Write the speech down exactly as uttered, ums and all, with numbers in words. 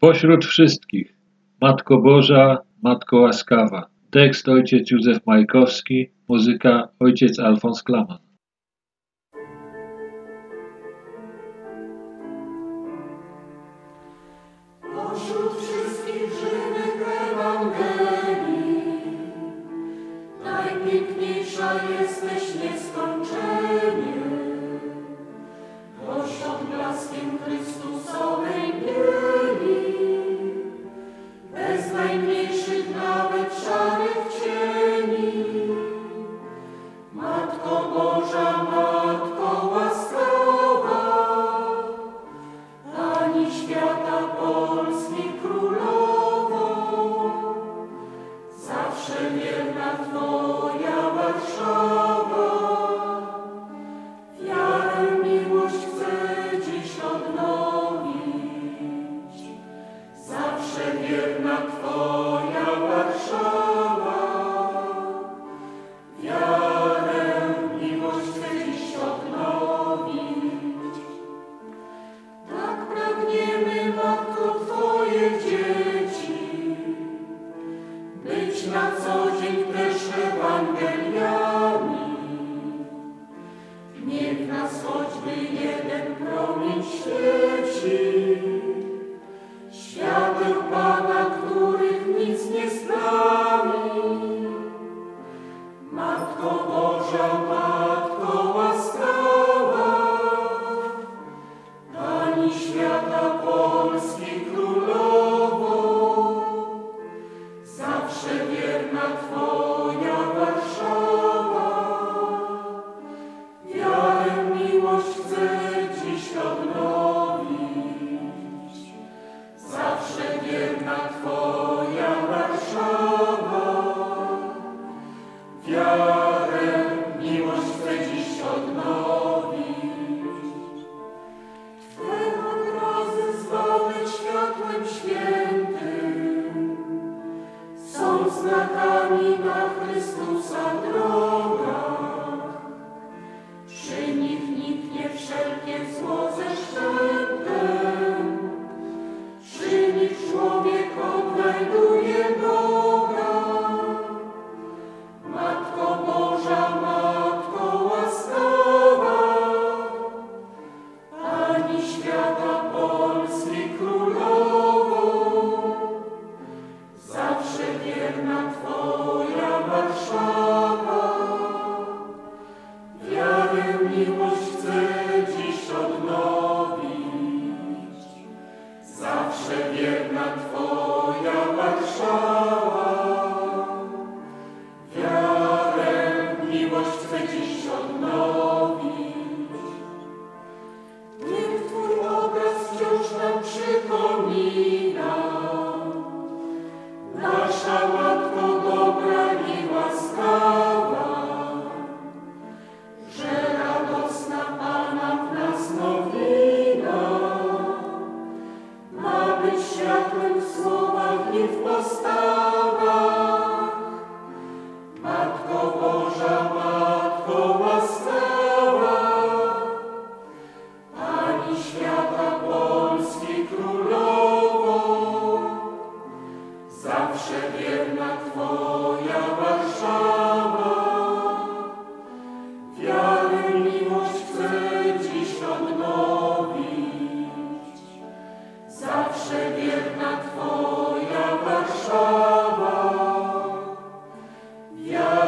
Pośród wszystkich, Matko Boża, Matko łaskawa. Tekst ojciec Józef Majkowski, muzyka ojciec Alfons Klaman. Pośród wszystkich żywych Ewangelii najpiękniejsza jesteś nieskończenie. Gościom blaskiem Chrystusowej bieli, bez najmniejszych nawet szarych cieni. Matko Boża, Matko łaskawa, Pani świata Polski królowo, zawsze wierna Twoja Warszawa. Wiarę, miłość chcę dziś odnowić, zawsze wierna Twoja Warszawa. Wiarę, miłość chcę dziś odnowić. Tak pragniemy, Matko, Twoje dzieci, być na co dzień też Ewangeliami. Niech nas choćby jeden promień świeci, świateł Pana, których nic nie stami. Matko Boża, Matko łaskawa, Pani świata Polski królowo, zawsze wierna Twoja Warszawa. Wiarę, miłość chcę dziś odnowić, zawsze wierna Twoja Warszawa. Wiarę, miłość chcę dziś odnowić. Twe obrazy zwane światłem świętym są znakami na Chrystusa drogach. Przy nich niknie wszelkie zło ze szczętem, przy nich człowiek odnajduje Boga. Matko Boża, Matko łaskawa, Pani świata Polski królowo, zawsze wierna Twoja Warszawa. Wiarę, miłość chcę dziś odnowić, zawsze wierna Twoja Warszawa. Wiarę, miłość chcę dziś odnowić. Niech Twój obraz wciąż nam przypomina, nasza Matko dobra i łaskawa, że radosna Pana w nas nowina ma być światłem w słowach i w postawach. Matko Boża, Matko łaskawa, Pani świata Polski królowo, zawsze wierna Twoja Warszawa. Wiarę, miłość chcę dziś odnowić, zawsze wierna Twoja Warszawa. Wiarę,